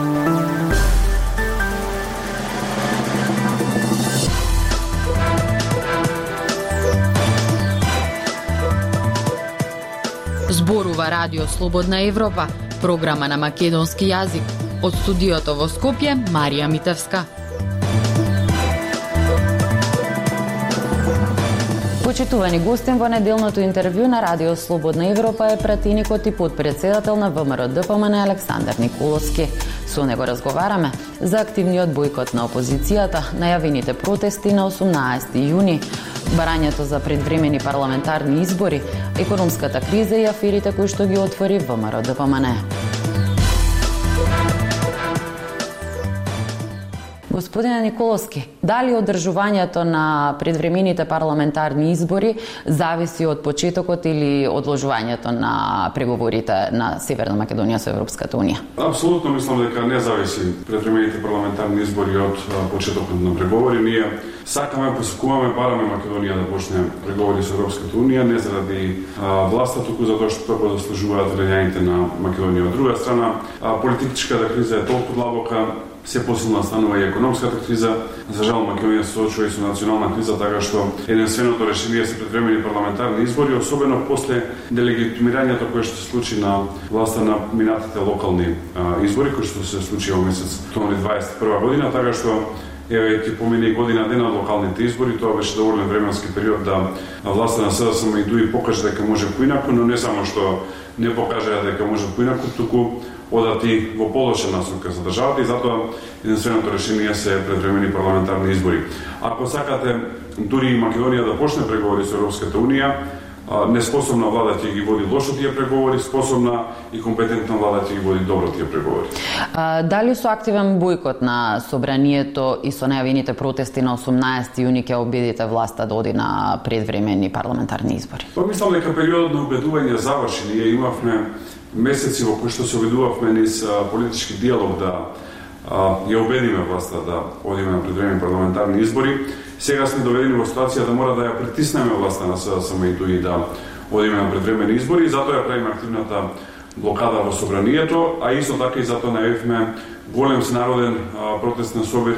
Зборува Радио Слободна Европа, програма на македонски јазик. Од студиото во Скопје, Марија Митевска. Почитувани гостин, во неделното интервју на Радио Слободна Европа е пратеникот и подпредседател на ВМРО-ДПМН Александар Николовски. Со него разговараме за активниот бојкот на опозицијата, најавените протести на 18 јуни, барањето за предвремени парламентарни избори, економската криза и аферите кои што ги отвори ВМРО-ДПМН. Господине Николовски, дали одржувањето на предвремените парламентарни избори зависи од почетокот или одложувањето на преговорите на Северна Македонија со Европската Унија? Апсолутно мислам дека не зависи предвремените парламентарни избори од почетокот на преговори. Ние сакаме, посакуваме, бараме Македонија да почне преговори со Европската Унија, не заради власта, туку затоа што тоа заслужуваат граѓаните на Македонија. Од друга страна, политичката криза е толку длабока, се посилна станува и економската криза. За жал, Македонија се соочува и со национална криза, така што единственото решение се предвремени парламентарни избори, особено после делегитимирањето кое што се случи на власта на минатите локални избори, кои што се случи во месец октомври 2021 година, така што еве ќе помине и година дена од локалните избори. Тоа беше доволен временски период да власта на СДСМ и ДУИ покаже дека може поинаку, но не само што не покажа дека може поинаку, туку одати во полоша насока за државата и затоа единственото решение се предвремени парламентарни избори. Ако сакате дури и Македонија да почне преговори со Европската Унија, неспособна влада ќе ги води лошо тие преговори, способна и компетентна влада ќе ги води добро тие преговори. Дали со активен бојкот на собранието и со најавените протести на 18 јуни ќе обидите власта да оди на предвремени парламентарни избори? Мислам дека периодот на убедување заврши. Ние имавме месеци во кои што се обидувавме низ политички диалог да ја убедиме власта да одиме на предвремени парламентарни избори. Сега сме доведени во ситуација да мора да ја притиснеме власта на СДСМ и ДУИ да одиме на предвремени избори и затоа ја правиме активната блокада во собранието, а исто така и затоа најавивме голем снароден протестен собир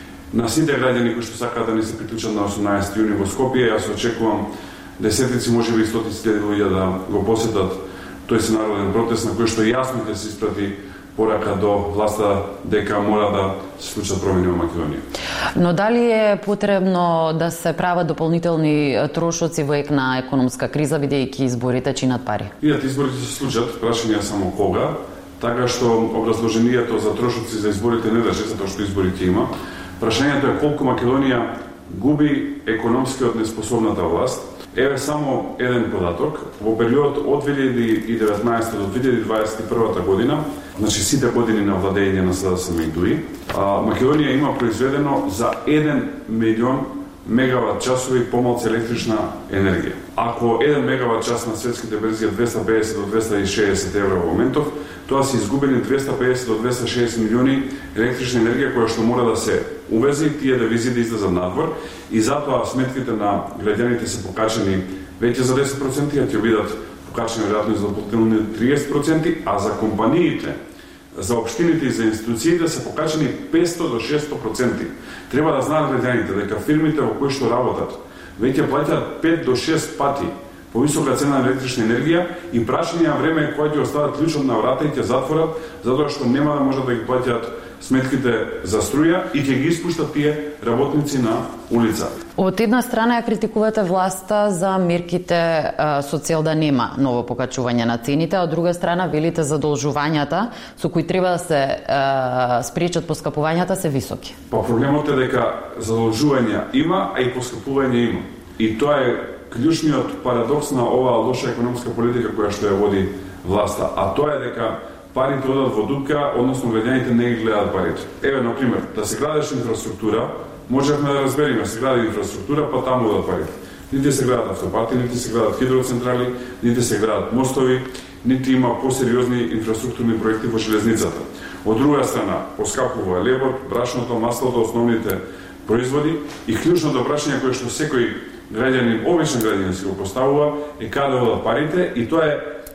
на сите граѓани кои што сакаат да ни се приклучат на 18 јуни во Скопје. Јас очекувам десетици, можеби и стотици луѓе да го посетат тој снароден протест на кој што јасно ќе се испрати порака до власта дека мора да се случат промени во Македонија. Но дали е потребно да се прават дополнителни трошоци во ек на економска криза, бидејќи изборите чинат пари? Идат изборите се случат, прашање само кога, така што образложението за трошоци за изборите не држи, затоа што изборите има. Прашањето е колку Македонија губи економскиот неспособната власт. Еве само еден податок. Во период од 2019 до 2021 година, значи сите години на владење на СДСМ и ДУИ, Македонија има произведено за 1 милион мегават часови помалку електрична енергија. Ако 1 мегават час на светските берзи е 250 до 260 евро во моментов, тоа се изгубени 250 до 260 милиони електрична енергија која што мора да се увезе и тие девизи да излезат надвор, и затоа сметките на граѓаните се покачени веќе за 10%, а ќе бидат покачени веројатно за дополнителни 30%, а за компаниите, за општините и за институциите се покачени 500 до 600%. Треба да знаат граѓаните дека фирмите во кои што работат веќе плаќаат 5 до 6 пати повисока цена на електрична енергија и прашање на време кога ќе остават клучот на врата и ќе затворат, затоа што нема да можат да ги плаќаат сметките за струја и ќе ги испуштат тие работници на улица. Од една страна ја критикувате власта за мерките со цел да нема ново покачување на цените, а од друга страна велите задолжувањата со кои треба да се спречат поскапувањата се високи. Па проблемот е дека задолжување има, а и поскапување има. И тоа е клучниот парадокс на оваа лоша економска политика која што ја води власта, а тоа е дека парите одат во дупка, односно граѓаните не ги гледаат парите. Еве, на пример, да се градеше инфраструктура, можевме да разбериме, се гради инфраструктура, па таму одат парите. Нити се градат автопати, нити се градат хидроцентрали, нити се градат мостови, нити има посериозни инфраструктурни проекти во железницата. Од друга страна, поскапува лебот, брашното, маслото, основните производи и клучното прашање кое што секој граѓанин, обичен граѓанин си го поставува е каде одат парите, и тоа е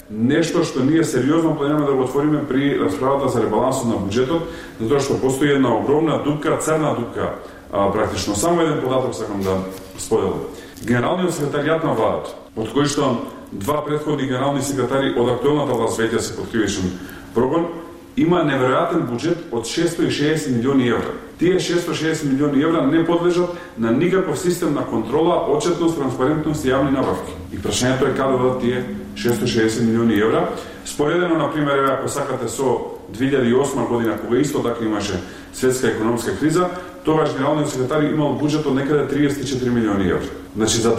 нешто што ние сериозно планираме да го отвориме при расправата за ребалансот на буџетот, затоа што постои една огромна дупка, црна дупка, практично. Само еден податок сакам да споделам. Генералниот секретаријат на владата, од кој што два претходни генерални секретари од актуелната власт веќе се под кривичен прогон, има неверојатен буџет од 660 милиони евра. Тие 660 милиони евра не подлежат на никаков систем на контрола, отчетност, транспарентност и јавни набавки. И прашањето е каде одат тие 660 милиони евра. Споредено, например, ако сакате со 2008 година, кога исто така имаше светска економска криза, тогаш генералниот секретар имал буџет од некаде 34 милиони евра. Значи за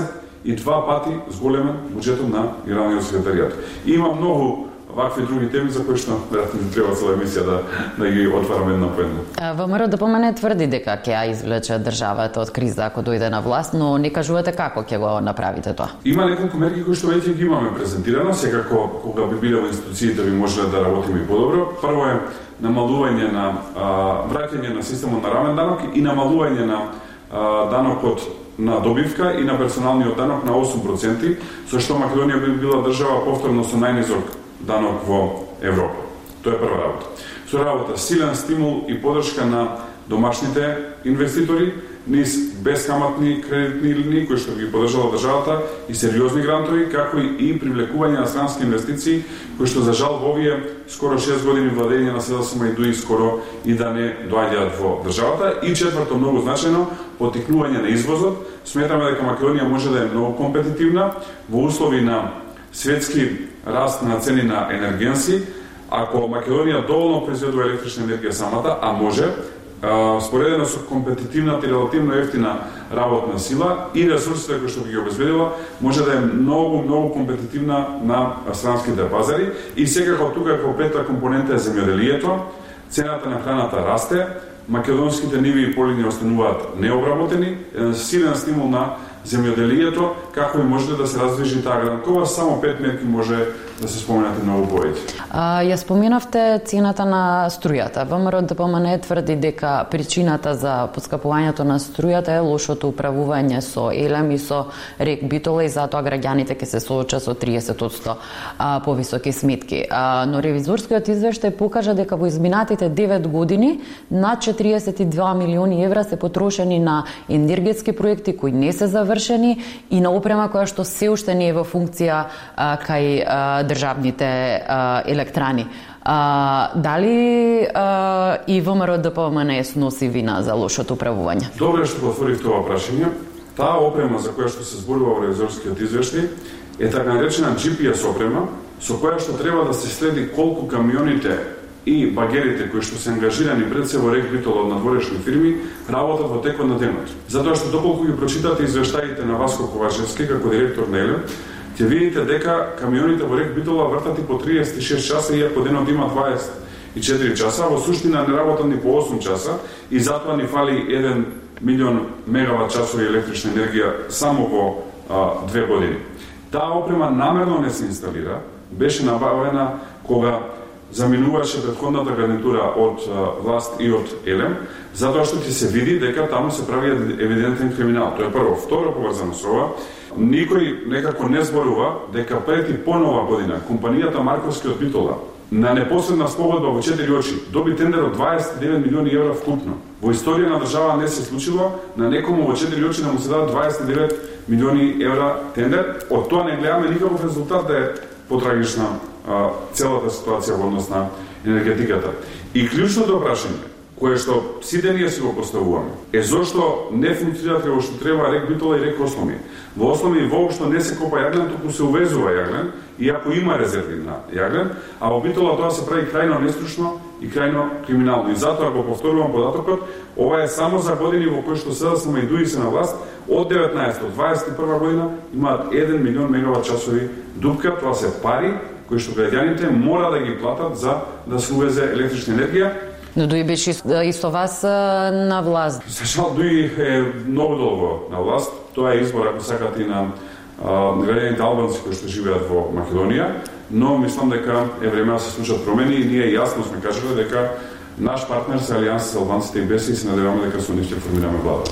22 пати зголемен буџетот на генералниот секретаријат. И има многу вакви други теми за кои што веројатно треба цела емисија да ги отвараме една по една. ВМРО ДПМН тврди дека ќе ја извлече државата од криза ако дојде на власт, но не кажувате како ќе го направите тоа. Има неколку мерки кои што веќе ги имаме презентирано, секако кога би биле во институциите би можеле да работиме и подобро. Прво е намалување на враќање на системот на равен данок и намалување на данокот на добивка и на персоналниот данок на 8%, со што Македонија би била држава повторно со најнизок данок во Европа. Тоа е прва работа. Со работа силен стимул и подршка на домашните инвеститори, низ бескаматни кредитни линии кои што ги поддржала државата и сериозни грантови, како и привлекување на странски инвестиции, кои што за жал во овие скоро 6 години владење на СДСМ и ДУИ скоро и да не доаѓаат во државата. И четврто, многу значајно, поттикнување на извозот. Сметаме дека Македонија може да е многу компетитивна во услови на светски раст на цени на енергенси. Ако Македонија доволно произведува електрична енергија самата, а може, споредено со компетитивната и релативно ефтина работна сила и ресурсите кои што ги обезбедила, може да е многу компетитивна на странските пазари. И секако тука како пета компонента е земјоделието. Цената на храната расте, македонските ниви и полиња остануваат необработени, силен стимул на земјоделието, како и може да се раздвижи таа гранкова, само 5 мерки може да се споменат и многу повеќе. Ја споменавте цената на струјата. ВМРО ДПМН тврди дека причината за поскапувањето на струјата е лошото управување со Елем и со Рек Битола и затоа граѓаните ќе се соочат со 30% повисоки сметки. Но ревизорскиот извештај покажа дека во изминатите 9 години над 42 милиони евра се потрошени на енергетски проекти кои не се завршени и на опрема која што се уште не е во функција кај државните електрани. Дали и ВМРО ДПМН сноси вина за лошото управување? Добре што отворив тоа прашање. Таа опрема за која што се зборува во ревизорскиот извештај е така наречена GPS опрема, со која што треба да се следи колку камионите и багерите кои што се ангажирани пред се во Рек Битола од надворешни фирми работат во текот на денот. Затоа што доколку ги прочитате извештаите на Васко Ковачевски како директор на Елем, ќе видите дека камионите во Рек Битола вртат и по 36 часа, иако денот има 24 часа, во суштина не работат ни по 8 часа и затоа ни фали 1 милион мегават часови електрична енергија само во 2 години. Таа опрема намерно не се инсталира, беше набавена кога заминуваше претходната гарнитура од власт и од Елем, затоа што ќе се види дека таму се прави евидентен криминал. Тоа е прво. Второ, поврзано со ова, никој некако не зборува дека прети понова година компанијата Марковски од Битола на непосредна спогодба во 4 очи доби тендер од 29 милиони евра вкупно. Во историја на држава не се случило на некому во 4 очи да му се дадат 29 милиони евра тендер. Од тоа не гледаме никаков резултат да е потрагична целата ситуација во однос на енергетиката. И клучното прашање, кое што сите ние си го поставуваме, е зошто не функционираат како што треба Рек Битола и Рек Осломи. Во Осломи воопшто не се копа јаглен, туку се увезува јаглен, иако има резерви на јаглен, а во Битола тоа се прави крајно нестручно и крајно криминално. И затоа го повторувам податокот, ова е само за години во кои што СДСМ и ДУИ се на власт, од 19 до 21 година имаат 1 милион мегават часови дупка, тоа се пари кои што граѓаните мора да ги платат за да се увезе електрична енергија. Но ДУИ беше исто вас на власт. За жал, ДУИ е многу долго на власт. Тоа е избор, ако сакате, и на граѓаните албанци кои што живеат во Македонија, но мислам дека е време да се случат промени и ние јасно сме кажале дека наш партнер се Алијанса за албанците и БЕСИ и се надеваме дека со нив ќе формираме влада.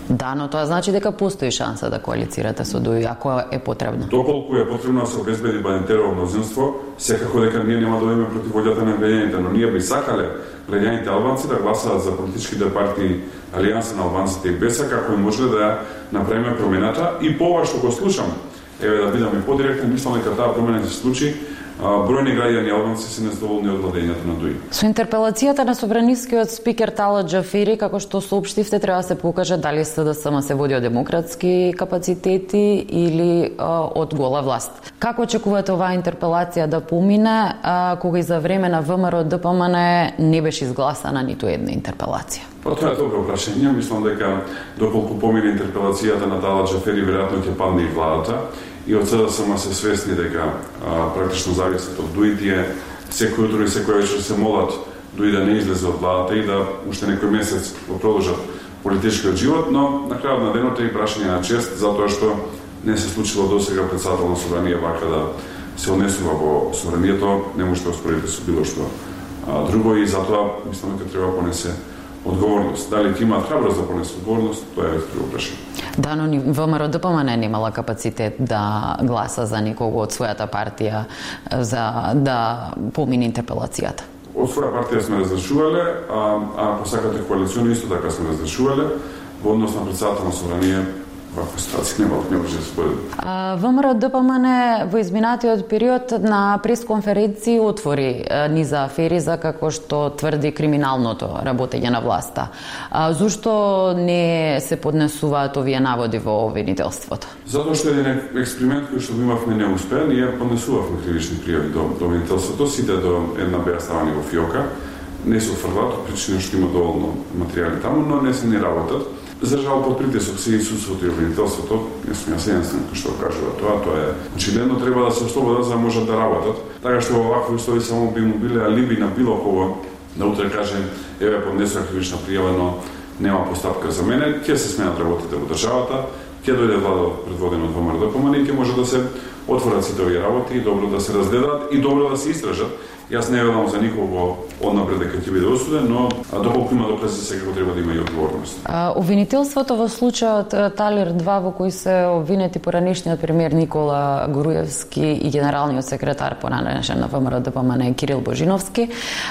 Да, но тоа значи дека постои шанса да коалицирате со ДУИ, ако е потребно. Доколку е потребно да се обезбеди Бадентерово мнозинство, секако дека ние нема да одиме против волјата на граѓаните, но ние би сакале граѓаните албанци да гласаат за политичките партии Алијанса на албанците и БЕСА, како и може да направиме промената. И по ова што го слушам, еве да бидам и подиректен, мислам дека таа промена ќе се случи. Бројни граѓани албанци се незадоволни од владењето на ДУИ. Со интерпелацијата на собранискиот спикер Талат Џафери, како што соопштивте, треба да се покаже дали СДСМ се води од демократски капацитети или од гола власт. Како очекувате оваа интерпелација да помине, кога и за време на ВМРО ДПМН не беше изгласана ниту една интерпелација? Тоа е добро прашање. Мислам дека доколку помине интерпелацијата на Талат Џафери, веројатно ќе падне и владата. И од СДСМ се свесни дека практично зависат од ДУИ, тие секој утро и секој вечер се молат ДУИ да не излезе од владата и да уште некој месец го продолжат политичкиот живот, но на крајот на денот е и прашање на чест, затоа што не се случило досега председател на собрание вака да се однесува во собранието, не може да споредите со било што друго и затоа мислам дека треба понесе одговорност. Дали ќе имаат храброст да понесе одговорност, тоа е друго прашање. Да, но ВМРО ДПМН немала капацитет да гласа за некого од својата партија за да помине интерпелацијата. Од своја партија сме разрешувале, а ако сакате коалициони исто така сме разрешувале, во однос на председател на собрание ваква ситуација не може да се спореди. ВМРО ДПМН во изминатиот период на пресконференции отвори низа афери за како што тврди криминалното работење на власта. Зошто не се поднесуваат овие наводи во обвинителството? Затоа што еден експеримент кој што го имавме не успеа, ние поднесувавме кривични пријави до обвинителството, сите до една беа ставани во фиока, не се отфрлат, причина што има доволно материјали таму, но не се не работат. За жал под притисок се и судството и обвинителството, не сум јас единствен кој што кажува тоа е очигледно треба да се ослободат за да можат да работат. Така што во вакви услови само би му биле алиби на било кого да утре каже еве поднесува кривична пријава, но нема постапка за мене, ќе се сменат работите во државата, ќе дојде влада предводена од ВМРО ДПМН и ќе може да се отворат сите овие работи и добро да се разгледаат и добро да се истражат. Јас не велам за никого однапред дека ќе биде осуден, но доколку има докази, секако треба да има и одговорност. Обвинителството во случајот Талир 2 во кој се обвинети поранешниот премиер Никола Груевски и генералниот секретар поранешен на ВМРО ДПМН Кирил Божиновски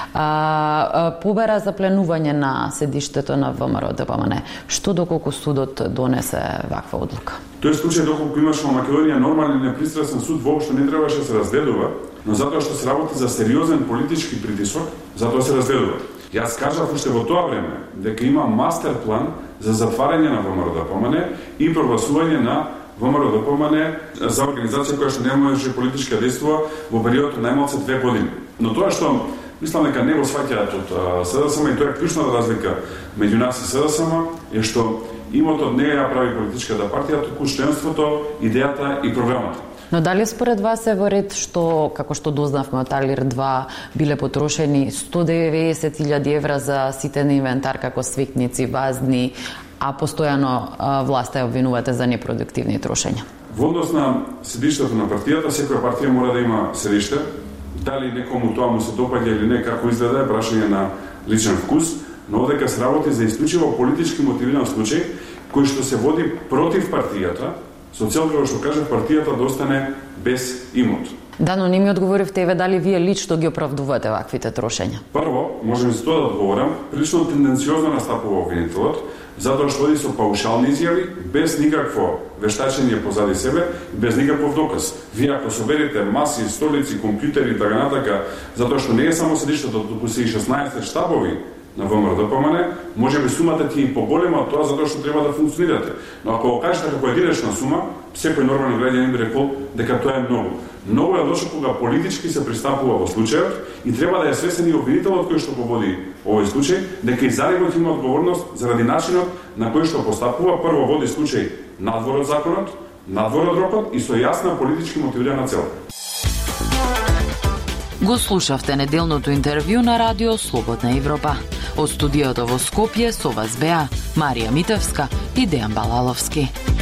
побера за пленување на седиштето на ВМРО ДПМН. Што доколку судот донесе ваква одлука? Тој случај доколку имаш во Македонија нормален и непристрасен суд воопшто не требаше да се разгледува, но затоа што се работи за сериозен политички притисок, затоа се разгледува. Јас кажав уште во тоа време дека има мастер план за затварање на ВМРО ДПМН и прогласување на ВМРО ДПМН за организација која што не можеше политички да действува во период од најмалку 2 години. Но тоа што мислам дека не го сваќаат од СДСМ и тоа е клучната разлика меѓу нас и СДСМ е што имотот не ја прави политичката партија, туку членството, идејата и програмата. Но дали според вас е во ред што, како што дознавме од Талир 2, биле потрошени 190.000 евра за ситен инвентар како свекници, вазни, а постојано власта ја обвинувате за непродуктивни трошења? Во однос на седиштето на партијата, секоја партија мора да има седиште. Дали некому тоа му се допаѓа или не, како изгледа е прашање на личен вкус, но одека се работи за исклучиво политички мотивиран случај кој што се води против партијата, со цел како што кажа партијата да остане без имот. Да, но не ми одговоривте еве дали вие лично ги оправдувате ваквите трошења. Прво, можем за тоа да одговорам, прилично тенденциозно настапува обвинителот, затоа што оди со паушални изјави, без никакво вештачење позади себе и без никаков доказ. Вие ако соберете маси, столици, компјутери и така натака, затоа што не е само седиштето, туку се и 16 штабови на ВМРО ДПМН, може би сумата ти е поголема од тоа затоа што треба да функционирате. Но ако го кажете како единична сума, секој нормален граѓанин би рекол дека тоа е многу. Многу е лошо кога политички се пристапува во случајот и треба да е свесен и обвинителот кој што го води овој случај, дека и заривот има одговорност заради начинот на кој што постапува, прво води случај надвор од законот, надвор од рокот и со јасна политички мотивирана цел. Го слушавте неделното интервју на Радио Слободна Европа. Од студиото во Скопје со вас беа Марија Митевска и Дејан Балаловски.